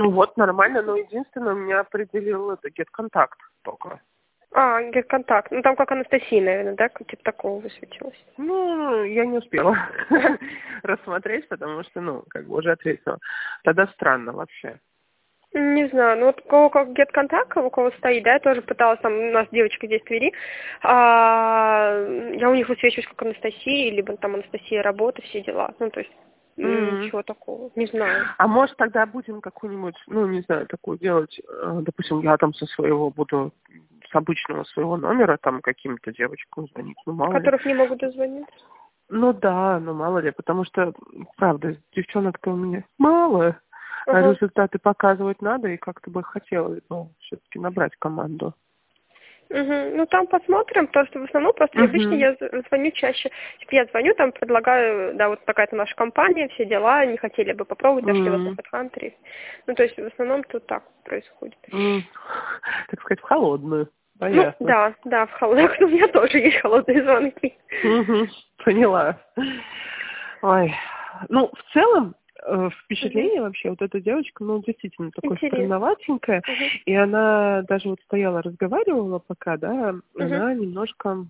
Ну вот, нормально, но единственное, меня определил это GetContact только. GetContact. Ну, там как Анастасия, наверное, да? Типа такого высветилось. Ну, я не успела рассмотреть, потому что, ну, как бы уже ответила. Тогда странно вообще. Не знаю, ну вот у кого как GetContact, у кого стоит, да, я тоже пыталась, там у нас девочка здесь в Твери, я у них высвечиваюсь как Анастасия, либо там Анастасия работа, все дела, ну то есть ничего такого, не знаю. А может тогда будем какую-нибудь, ну не знаю, такую делать, допустим, я там со своего буду, с обычного своего номера там каким-то девочкам звонить, ну мало ли. Которых не могут дозвониться? Ну да, ну мало ли, потому что, правда, девчонок-то у меня мало. А результаты показывать надо, и как-то бы хотелось, ну, все-таки набрать команду. Ну, там посмотрим, потому что в основном просто обычно я звоню чаще. Типа я звоню, там предлагаю, да, вот такая-то наша компания, все дела, не хотели бы попробовать, нашли вас на HeadHunter. Ну, то есть в основном тут так происходит. Так сказать, в холодную. Понятно. Ну, да, в холодную. У меня тоже есть холодные звонки. Поняла. Ой, ну, в целом, впечатление вообще, вот эта девочка, ну, действительно, такая странноватенькая, и она даже вот стояла, разговаривала пока, да, она немножко,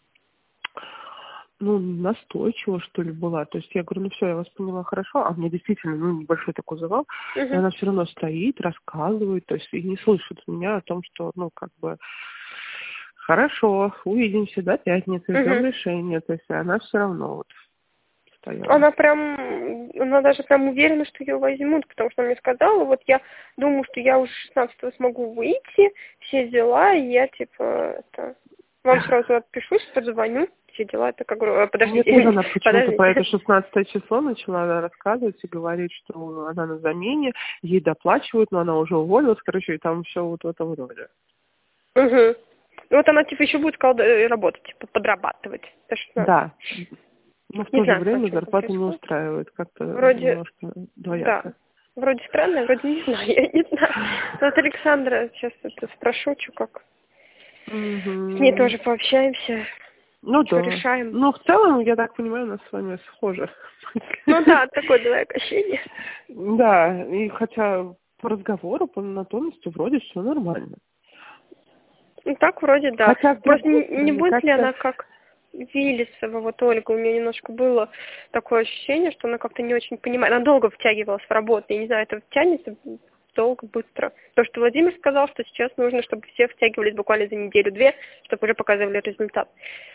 ну, настойчива, что ли, была. То есть я говорю, ну, все, я вас поняла хорошо, а мне действительно, ну, небольшой такой завал, и она все равно стоит, рассказывает, то есть и не слышит меня о том, что, ну, как бы, хорошо, увидимся до пятницы, ждем решения, то есть она все равно вот стояла. Она даже прям уверена, что ее возьмут, потому что она мне сказала, вот я думаю, что я уже 16-го смогу выйти, все дела, и я, типа, вам сразу отпишусь, позвоню, все дела, это как говорю, подождите. Нет, она почему-то про это 16 число начала рассказывать и говорить, что она на замене, ей доплачивают, но она уже уволилась, короче, и там все вот в этом роде. Вот она, типа, еще будет работать, типа, подрабатывать. Да. Но в то же время зарплата не устраивает, как-то немножко двояко. Да. Вроде странно, вроде не знаю, я не знаю. Но от Александра сейчас это спрошу, что как. С ней тоже пообщаемся. Ну да. Решаем. Ну, в целом, я так понимаю, у нас с вами схоже. Ну да, такое двоякое ощущение. Да, и хотя по разговору, по монотонности вроде все нормально. Ну так вроде да. Хотя Просто не будет ли она как Виллисова, вот Ольга, у меня немножко было такое ощущение, что она как-то не очень понимает. Она долго втягивалась в работу, я не знаю, это тянется долго, быстро. То, что Владимир сказал, что сейчас нужно, чтобы все втягивались буквально за неделю-две, чтобы уже показывали результат.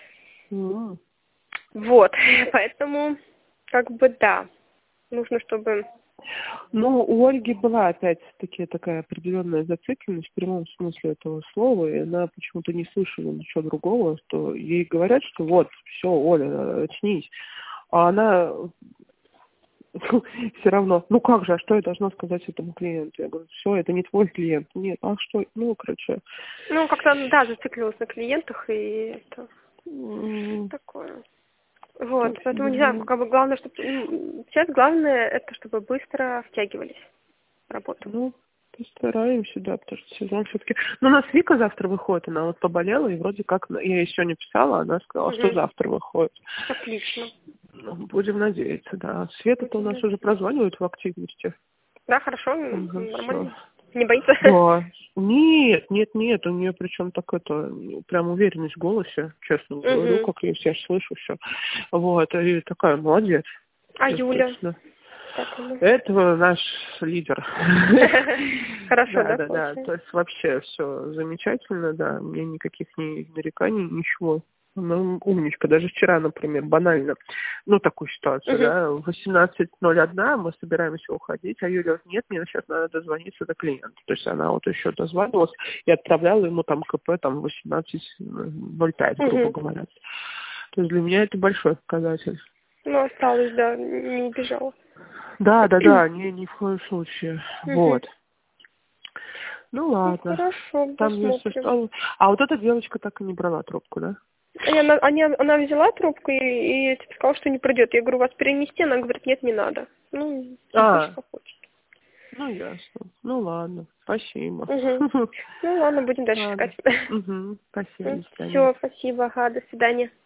Вот, поэтому, как бы, да, нужно, чтобы... Ну, у Ольги была опять-таки такая определенная зацикленность в прямом смысле этого слова, и она почему-то не слышала ничего другого, что ей говорят, что вот, все, Оля, очнись. А она все равно, ну как же, а что я должна сказать этому клиенту? Я говорю, все, это не твой клиент. Нет, а что? Ну, короче. Ну, как-то, да, зациклилась на клиентах, и это такое. Вот, поэтому, не знаю, как бы главное, чтобы... Сейчас главное, это чтобы быстро втягивались в работу. Ну, постараемся, да, потому что сезон все-таки... Ну, у нас Вика завтра выходит, она вот поболела, и вроде как... Я ей сегодня писала, она сказала, что завтра выходит. Отлично. Ну, будем надеяться, да. Света-то у нас уже прозванивает в активности. Да, хорошо, нормально. Не боится? Да. Нет, у нее причем так это, прям уверенность в голосе, честно говорю, как я себя слышу все. Вот, и такая молодец. А Юля? Это наш лидер. Хорошо, да? Да, то есть вообще все замечательно, да, у меня никаких ни нареканий, ничего. Ну, умничка. Даже вчера, например, банально, ну, такую ситуацию, да, в 18:01 мы собираемся уходить, а Юля говорит, нет, мне сейчас надо дозвониться до клиента. То есть она вот еще дозванивалась и отправляла ему там КП там 18:05, грубо говоря. То есть для меня это большой показатель. Ну, осталось, да, не убежала. Да, ни в коем случае. Вот. Ну, ладно. Хорошо, там посмотрим. А вот эта девочка так и не брала трубку, да? Она взяла трубку и сказала, что не придет. Я говорю, вас перенести? Она говорит, нет, не надо. Ну, что хочет. Ну, ясно. Ну, ладно. Спасибо. Ну, ладно, будем дальше искать. Спасибо, до свидания. Все, спасибо, до свидания.